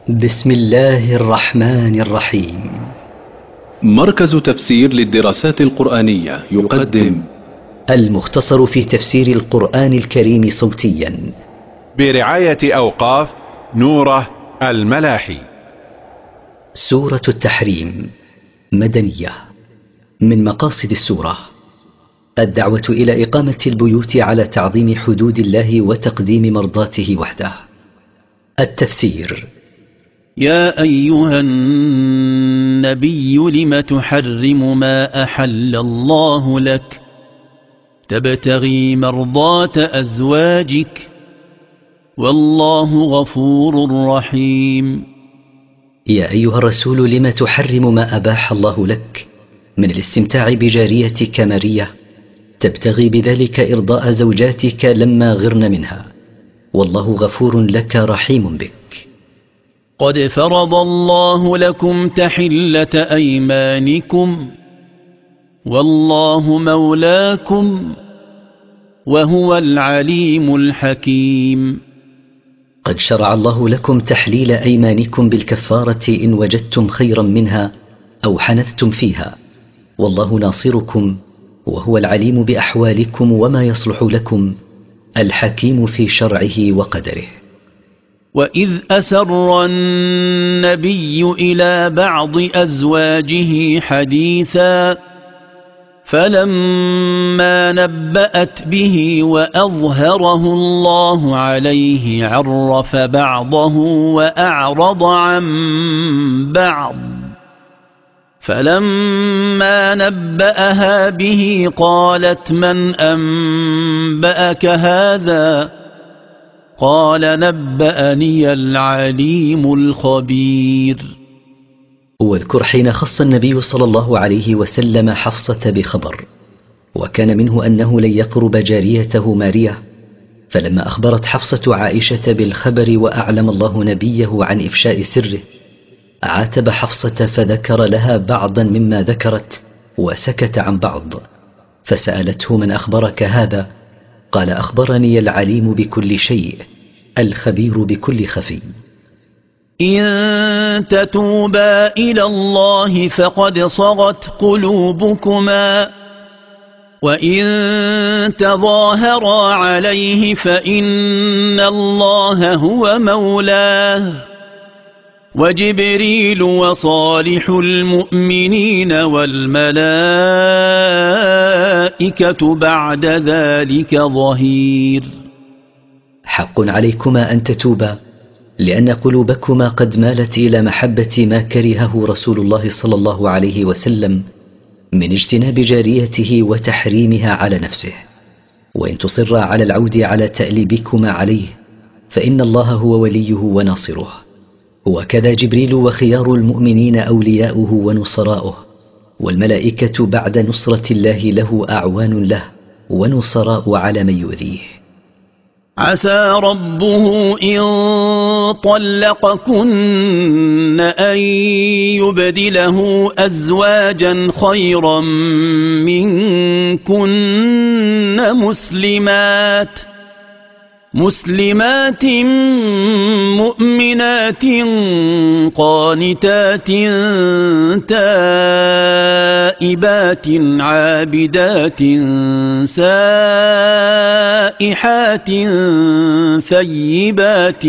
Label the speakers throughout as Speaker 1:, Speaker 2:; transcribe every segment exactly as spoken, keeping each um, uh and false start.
Speaker 1: بسم الله الرحمن الرحيم.
Speaker 2: مركز تفسير للدراسات القرآنية يقدم
Speaker 1: المختصر في تفسير القرآن الكريم صوتيا
Speaker 3: برعاية أوقاف نوره الملاحي.
Speaker 1: سورة التحريم مدنية. من مقاصد السورة الدعوة إلى إقامة البيوت على تعظيم حدود الله وتقديم مرضاته وحده. التفسير:
Speaker 4: يا أيها النبي لم تحرم ما أحل الله لك تبتغي مرضات أزواجك والله غفور رحيم.
Speaker 1: يا أيها الرسول لم تحرم ما أباح الله لك من الاستمتاع بجاريتك مارية تبتغي بذلك إرضاء زوجاتك لما غرن منها، والله غفور لك رحيم بك.
Speaker 4: قد فرض الله لكم تحلة أيمانكم والله مولاكم وهو العليم الحكيم.
Speaker 1: قد شرع الله لكم تحليل أيمانكم بالكفارة إن وجدتم خيرا منها أو حنثتم فيها، والله ناصركم وهو العليم بأحوالكم وما يصلح لكم، الحكيم في شرعه وقدره.
Speaker 4: وإذ أسر النبي إلى بعض أزواجه حديثا فلما نبأت به وأظهره الله عليه عرف بعضه وأعرض عن بعض، فلما نبأها به قالت من أنبأك هذا؟ قال نبأني العليم الخبير.
Speaker 1: واذكر حين خص النبي صلى الله عليه وسلم حفصة بخبر، وكان منه أنه لن يقرب جاريته مارية، فلما أخبرت حفصة عائشة بالخبر وأعلم الله نبيه عن إفشاء سره عاتب حفصة فذكر لها بعضا مما ذكرت وسكت عن بعض، فسألته من أخبرك هذا؟ قال أخبرني العليم بكل شيء الخبير بكل خفي.
Speaker 4: إن تتوبا إلى الله فقد صغت قلوبكما وإن تظاهرا عليه فإن الله هو مولاه وجبريل وصالح المؤمنين والملائكة بعد ذلك ظهير.
Speaker 1: حق عليكما أن تتوبا، لأن قلوبكما قد مالت إلى محبة ما كرهه رسول الله صلى الله عليه وسلم من اجتناب جاريته وتحريمها على نفسه، وإن تصر على العود على تأليبكما عليه فإن الله هو وليه وناصره، وكذا جبريل وخيار المؤمنين أولياؤه ونصراؤه، والملائكة بعد نصرة الله له أعوان له ونصراء على من يؤذيه.
Speaker 4: عسى ربه إن طلقكن أن يبدله أزواجا خيرا منكن مسلمات مسلمات مؤمنات قانتات تائبات عابدات سائحات ثيبات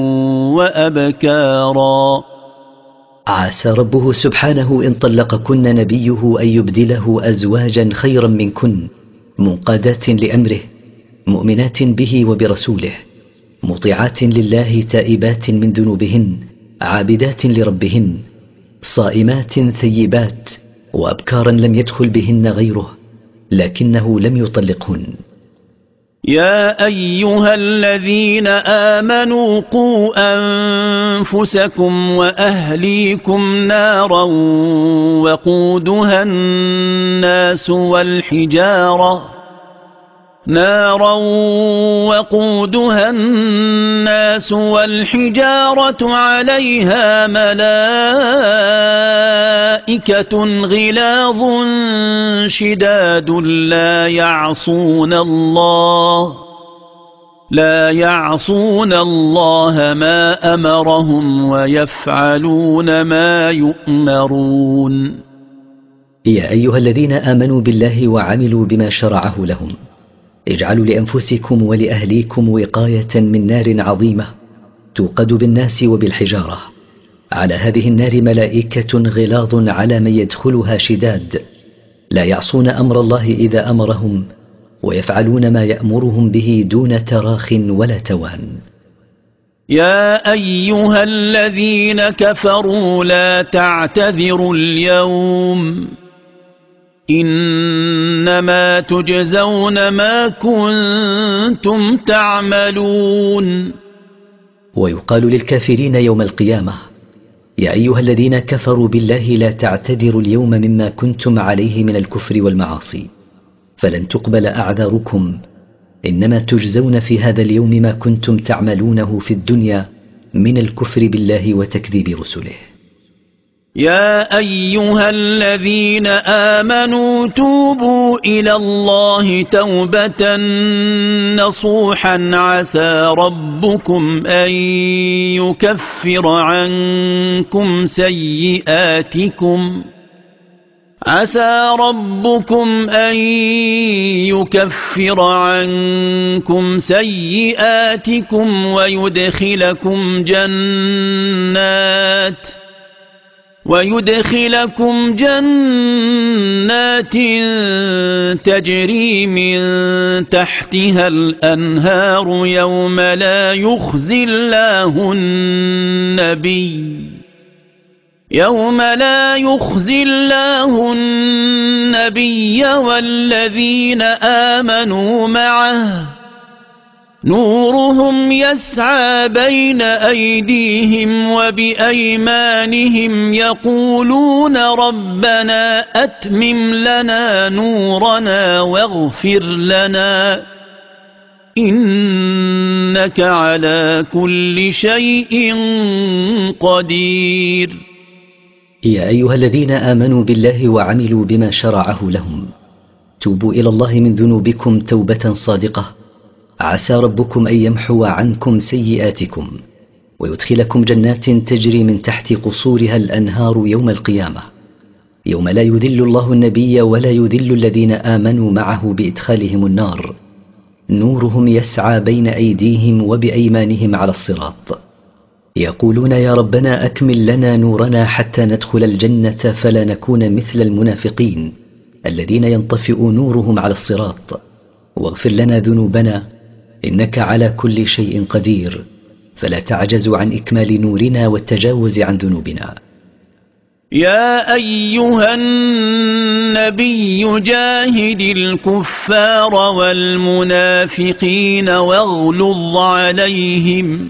Speaker 4: وأبكارا.
Speaker 1: عسى ربه سبحانه إن طلقكن نبيه أن يبدله أزواجا خيرا منكن منقادات لأمره مؤمنات به وبرسوله مطيعات لله تائبات من ذنوبهن عابدات لربهن صائمات ثيبات وأبكارا لم يدخل بهن غيره لكنه لم يطلقهن.
Speaker 4: يا أيها الذين آمنوا قوا أنفسكم وأهليكم نارا وقودها الناس والحجارة نارا وقودها الناس والحجارة عليها ملائكة غلاظ شداد لا يعصون الله لا يعصون الله ما أمرهم ويفعلون ما يؤمرون
Speaker 1: يا أيها الذين آمنوا بالله وعملوا بما شرعه لهم اجعلوا لأنفسكم ولأهليكم وقاية من نار عظيمة توقد بالناس وبالحجارة. على هذه النار ملائكة غلاظ على من يدخلها شداد لا يعصون أمر الله إذا أمرهم ويفعلون ما يأمرهم به دون تراخ ولا توان.
Speaker 4: يا أيها الذين كفروا لا تعتذروا اليوم إنما تجزون ما كنتم تعملون.
Speaker 1: ويقال للكافرين يوم القيامة يا أيها الذين كفروا بالله لا تعتذروا اليوم مما كنتم عليه من الكفر والمعاصي فلن تقبل أعذاركم إنما تجزون في هذا اليوم ما كنتم تعملونه في الدنيا من الكفر بالله وتكذيب رسله.
Speaker 4: يا أيها الذين آمنوا توبوا إلى الله توبة نصوحا عسى ربكم أن يكفر عنكم سيئاتكم عسى ربكم أن يكفر عنكم سيئاتكم ويدخلكم جنات ويدخلكم جنات تجري من تحتها الأنهار يوم لا يخزي الله النبي يوم لا يخزي الله النبي والذين آمنوا معه نورهم يسعى بين أيديهم وبأيمانهم يقولون ربنا أتمم لنا نورنا واغفر لنا إنك على كل شيء قدير.
Speaker 1: يا أيها الذين آمنوا بالله وعملوا بما شرعه لهم توبوا إلى الله من ذنوبكم توبة صادقة عسى ربكم أن يمحو عنكم سيئاتكم ويدخلكم جنات تجري من تحت قصورها الأنهار يوم القيامة يوم لا يذل الله النبي ولا يذل الذين آمنوا معه بإدخالهم النار نورهم يسعى بين أيديهم وبأيمانهم على الصراط يقولون يا ربنا أكمل لنا نورنا حتى ندخل الجنة فلا نكون مثل المنافقين الذين ينطفئ نورهم على الصراط واغفر لنا ذنوبنا إنك على كل شيء قدير فلا تعجز عن إكمال نورنا والتجاوز عن ذنوبنا.
Speaker 4: يا أيها النبي جاهد الكفار والمنافقين واغلظ عليهم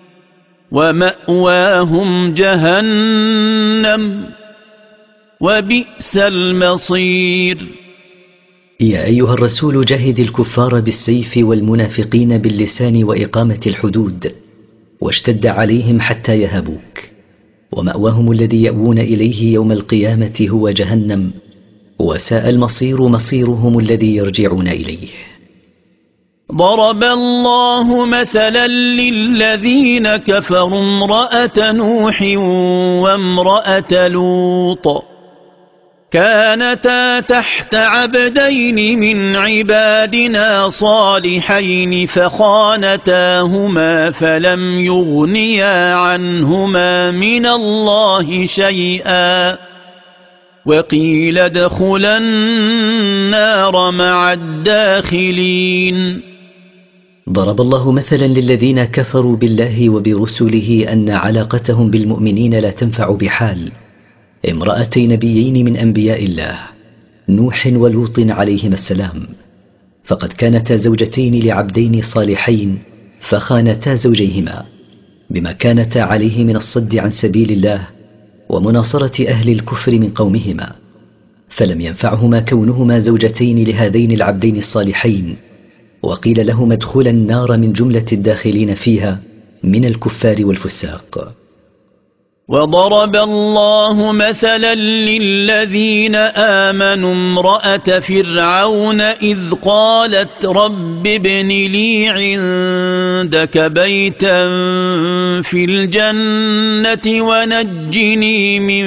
Speaker 4: ومأواهم جهنم وبئس المصير.
Speaker 1: يا أيها الرسول جاهد الكفار بالسيف والمنافقين باللسان وإقامة الحدود واشتد عليهم حتى يهبوك ومأواهم الذي يأوون إليه يوم القيامة هو جهنم وساء المصير مصيرهم الذي يرجعون إليه.
Speaker 4: ضرب الله مثلا للذين كفروا امرأة نوح وامرأة لوط كانتا تحت عبدين من عبادنا صالحين فخانتاهما فلم يغنيا عنهما من الله شيئا وقيل ادخلا النار مع الداخلين.
Speaker 1: ضرب الله مثلا للذين كفروا بالله وبرسله أن علاقتهم بالمؤمنين لا تنفع بحال امرأتي نبيين من أنبياء الله نوح ولوط عليهما السلام فقد كانتا زوجتين لعبدين صالحين فخانتا زوجيهما بما كانتا عليه من الصد عن سبيل الله ومناصرة أهل الكفر من قومهما فلم ينفعهما كونهما زوجتين لهذين العبدين الصالحين وقيل لهما ادخلا النار من جملة الداخلين فيها من الكفار والفساق.
Speaker 4: وضرب الله مثلا للذين آمنوا امرأة فرعون إذ قالت رب ابن لي عندك بيتا في الجنة ونجني من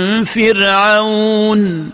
Speaker 4: فرعون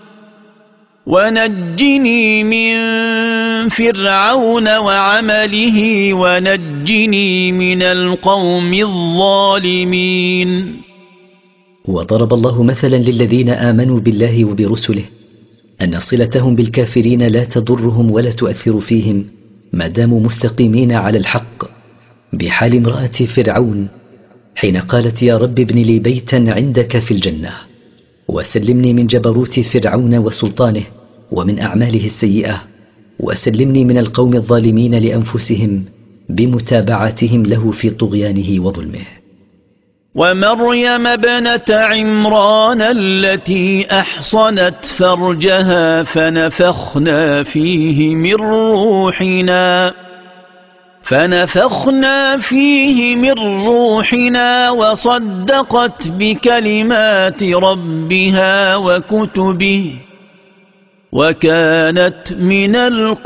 Speaker 4: ونجني من فرعون وعمله ونجني من القوم الظالمين.
Speaker 1: وضرب الله مثلا للذين آمنوا بالله وبرسله أن صلتهم بالكافرين لا تضرهم ولا تؤثر فيهم ما داموا مستقيمين على الحق، بحال امرأة فرعون حين قالت يا رب ابن لي بيتا عندك في الجنة وسلمني من جبروت فرعون وسلطانه ومن أعماله السيئة، وسلمني من القوم الظالمين لأنفسهم بمتابعتهم له في طغيانه وظلمه.
Speaker 4: ومريم ابنة عمران التي أحصنت فرجها فنفخنا فيه من روحنا فنفخنا فيه من روحنا وصدقت بكلمات ربها وكتبه وكانت من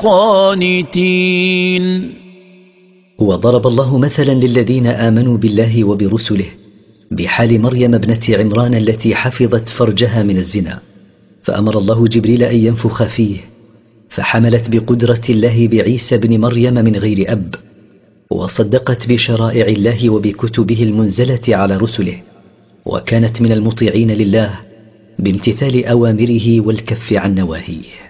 Speaker 4: القانتين.
Speaker 1: وضرب الله مثلا للذين آمنوا بالله وبرسله بحال مريم ابنة عمران التي حفظت فرجها من الزنا، فأمر الله جبريل أن ينفخ فيه فحملت بقدرة الله بعيسى بن مريم من غير أب، وصدقت بشرائع الله وبكتبه المنزلة على رسله، وكانت من المطيعين لله بامتثال أوامره والكف عن نواهيه.